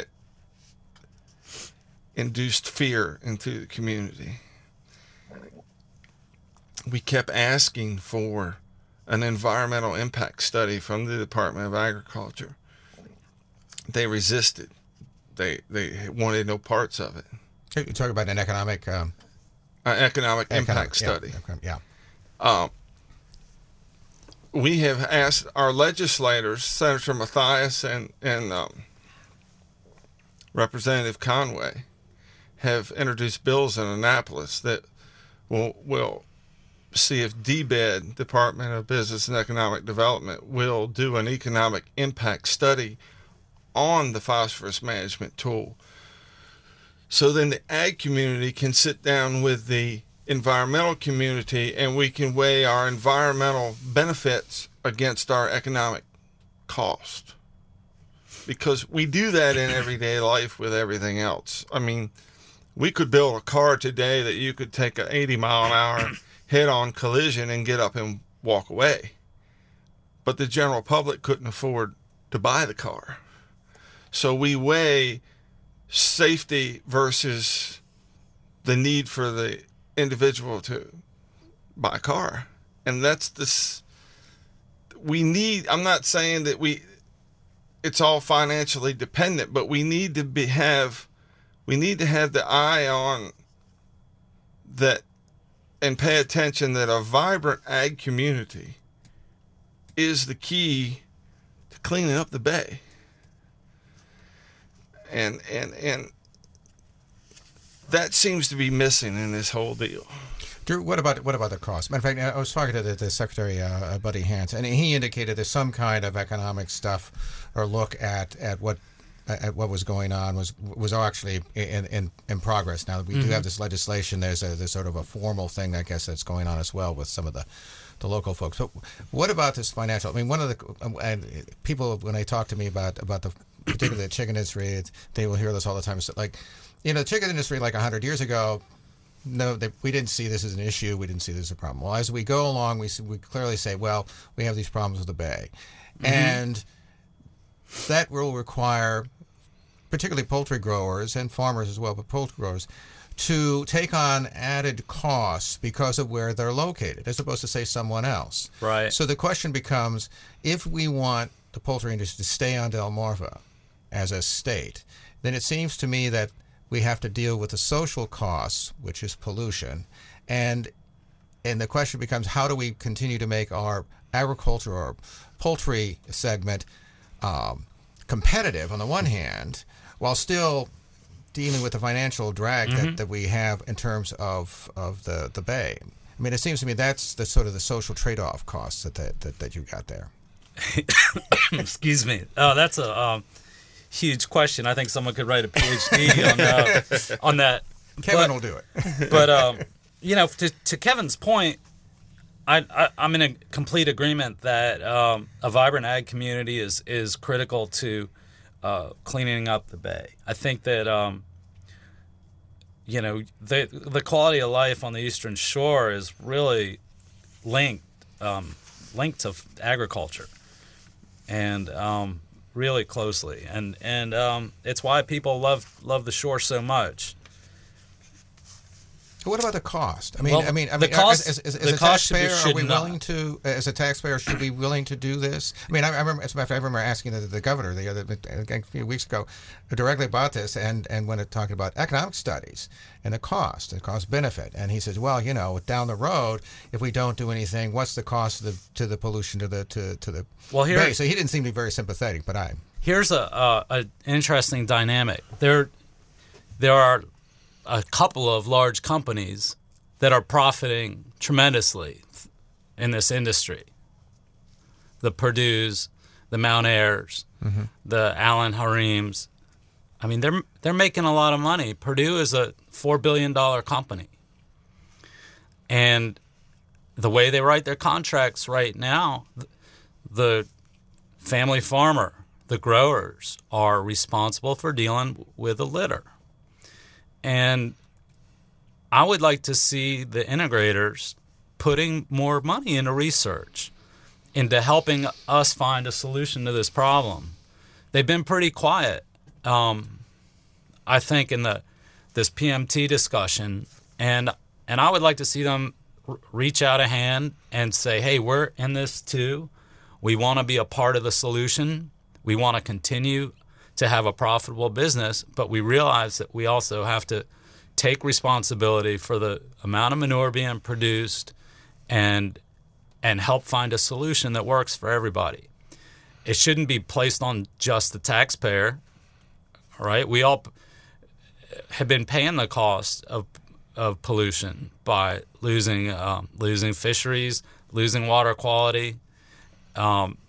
induced fear into the community. We kept asking for an environmental impact study from the Department of Agriculture. They resisted. They they wanted no parts of it. You talk about an economic um, uh, economic, economic impact study. Yeah. Um, we have asked our legislators, Senator Mathias and and um, Representative Conway, have introduced bills in Annapolis that will will see if D B E D, Department of Business and Economic Development, will do an economic impact study on the phosphorus management tool. So then the ag community can sit down with the environmental community and we can weigh our environmental benefits against our economic cost. Because we do that in everyday life with everything else. I mean, we could build a car today that you could take an eighty mile an hour head-on collision and get up and walk away. But the general public couldn't afford to buy the car. So we weigh safety versus the need for the individual to buy a car. And that's this, we need, I'm not saying that we, it's all financially dependent, but we need to be, have, we need to have the eye on that and pay attention that a vibrant ag community is the key to cleaning up the bay. And and and that seems to be missing in this whole deal. Drew, what about what about the cost? Matter of fact, I was talking to the, the Secretary, uh, Buddy Hance, and he indicated there's some kind of economic stuff or look at, at what at what was going on was was actually in in, in progress. Now we mm-hmm. do have this legislation. There's a there's sort of a formal thing, I guess, that's going on as well with some of the. the local folks. So what about this financial? I mean, one of the and people when they talk to me about about the particularly the chicken industry, they will hear this all the time. It's like, you know, the chicken industry like one hundred years ago, no, they, we didn't see this as an issue. We didn't see this as a problem. Well, as we go along, we we clearly say, well, we have these problems with the bay, mm-hmm. and that will require, particularly poultry growers and farmers as well, but poultry growers, to take on added costs because of where they're located, as opposed to, say, someone else. Right. So the question becomes, if we want the poultry industry to stay on Delmarva as a state, then it seems to me that we have to deal with the social costs, which is pollution, and and the question becomes, how do we continue to make our agriculture or poultry segment um, competitive on the one hand, while still dealing with the financial drag mm-hmm. that, that we have in terms of, of the, the bay. I mean, it seems to me that's the sort of the social trade-off costs that that, that, that you got there. Excuse me. Oh, that's a um, huge question. I think someone could write a P H D on, uh, on that. Kevin but, will do it. But, um, you know, to, to Kevin's point, I, I, I'm in a complete agreement that um, a vibrant ag community is, is critical to uh, cleaning up the bay. I think that, um, you know, the the quality of life on the Eastern Shore is really linked um, linked to agriculture, and um, really closely, and and um, it's why people love love the shore so much. But what about the cost? I mean, Well, I mean, I the mean, cost- as, as, as the a cost should be- taxpayer, are should we not. willing to, as a taxpayer, should we be willing to do this? I mean, I, I remember, as a matter of fact, I remember asking the, the governor the other a few weeks ago directly about this, and and when it talking about economic studies and the cost, the cost benefit, and he says, well, you know, down the road, if we don't do anything, what's the cost to the to the pollution to the to to the Well, here- base? So he didn't seem to be very sympathetic, but I. Here's a, a, a interesting dynamic. There, there are a couple of large companies that are profiting tremendously in this industry. The Purdue's, the Mount Airs, mm-hmm. the Allen Harims. I mean, they're they're making a lot of money. Purdue is a four billion dollar company, and the way they write their contracts right now, the family farmer, the growers, are responsible for dealing with the litter. And I would like to see the integrators putting more money into research, into helping us find a solution to this problem. They've been pretty quiet, um, I think, in the this P M T discussion, and and I would like to see them r- reach out a hand and say, hey, we're in this too. We want to be a part of the solution. We want to continue to have a profitable business, but we realize that we also have to take responsibility for the amount of manure being produced and and help find a solution that works for everybody. It shouldn't be placed on just the taxpayer, right? We all have been paying the cost of of pollution by losing um, losing fisheries, losing water quality, um,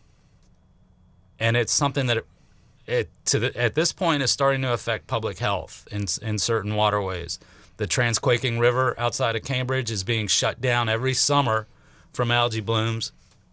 and it's something that it, it to the, at this point is starting to affect public health in in certain waterways. The Transquaking River outside of Cambridge is being shut down every summer from algae blooms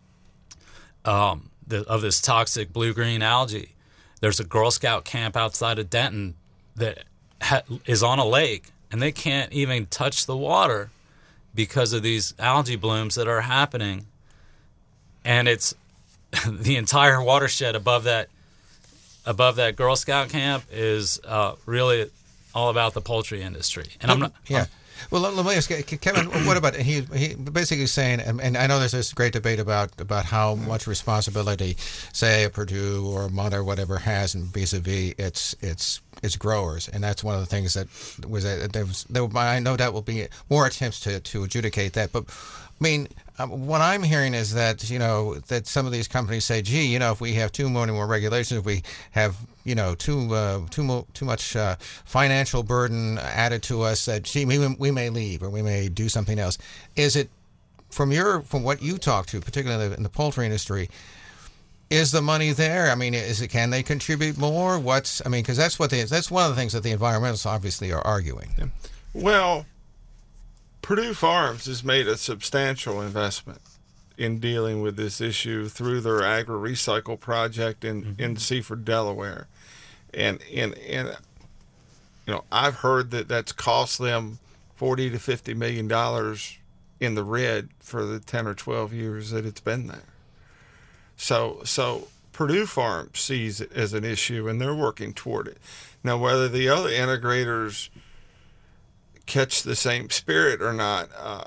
um, the, of this toxic blue-green algae. There's a Girl Scout camp outside of Denton that ha- is on a lake, and they can't even touch the water because of these algae blooms that are happening. And it's the entire watershed above that above that Girl Scout camp is uh, really all about the poultry industry. And I'm not. Yeah. I'm, Well, let, let me ask Kevin. What about he? He basically saying, and, and I know there's this great debate about about how much responsibility, say, a Purdue or a Mother, whatever, has, and vis-a-vis its its its growers, and that's one of the things that was there was. There, I know that will be more attempts to to adjudicate that, but I mean, um, what I'm hearing is that you know that some of these companies say, gee, you know, if we have too many more regulations, if we have you know, too uh, too mo- too much uh, financial burden added to us, that gee, we we may leave or we may do something else. Is it from your from what you talk to, particularly in the, in the poultry industry? Is the money there? I mean, is it can they contribute more? What's I mean, because that's what they that's one of the things that the environmentalists obviously are arguing. Yeah. Well, Purdue Farms has made a substantial investment in dealing with this issue through their agri-recycle project in, mm-hmm. in Seaford, Delaware. And, and, and, you know, I've heard that that's cost them forty to fifty million dollars in the red for the ten or twelve years that it's been there. So, so Purdue Farms sees it as an issue and they're working toward it. Now, whether the other integrators catch the same spirit or not, uh,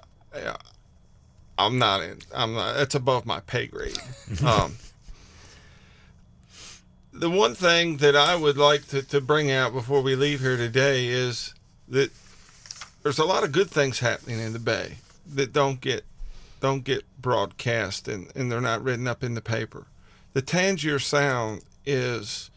I'm not in. I'm not. That's above my pay grade. Um, the one thing that I would like to, to bring out before we leave here today is that there's a lot of good things happening in the Bay that don't get don't get broadcast and, and they're not written up in the paper. The Tangier Sound is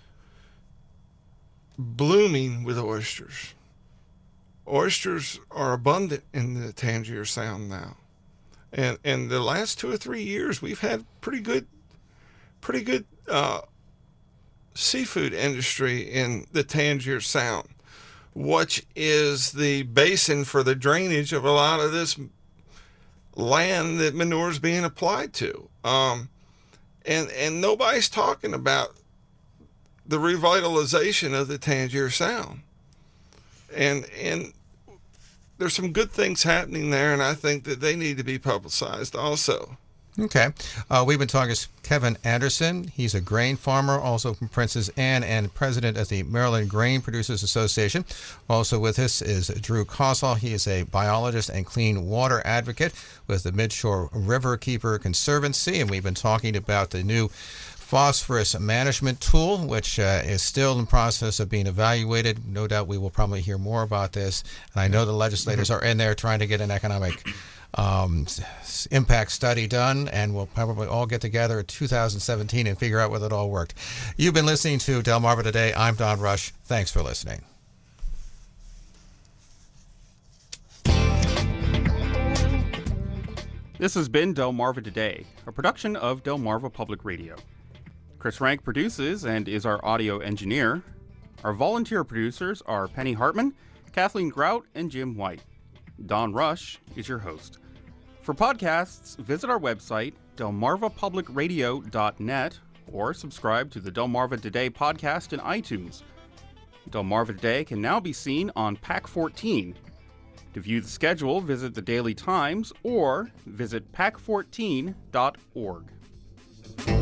blooming with oysters. Oysters are abundant in the Tangier Sound now. And and the last two or three years, we've had pretty good, pretty good uh, seafood industry in the Tangier Sound, which is the basin for the drainage of a lot of this land that manure is being applied to. Um, and and nobody's talking about the revitalization of the Tangier Sound. And and. There's some good things happening there, and I think that they need to be publicized also. Okay. Uh, we've been talking to Kevin Anderson. He's a grain farmer, also from Princess Anne, and president of the Maryland Grain Producers Association. Also with us is Drew Kosal. He is a biologist and clean water advocate with the Midshore Riverkeeper Conservancy, and we've been talking about the new phosphorus management tool, which uh, is still in process of being evaluated. No doubt we will probably hear more about this. And I know the legislators are in there trying to get an economic um, impact study done, and we'll probably all get together in two thousand seventeen and figure out whether it all worked. You've been listening to Delmarva Today. I'm Don Rush. Thanks for listening. This has been Delmarva Today, a production of Delmarva Public Radio. Chris Rank produces and is our audio engineer. Our volunteer producers are Penny Hartman, Kathleen Grout, and Jim White. Don Rush is your host. For podcasts, visit our website, delmarva public radio dot net, or subscribe to the Delmarva Today podcast in iTunes. Delmarva Today can now be seen on P A C fourteen. To view the schedule, visit the Daily Times or visit pac fourteen dot org.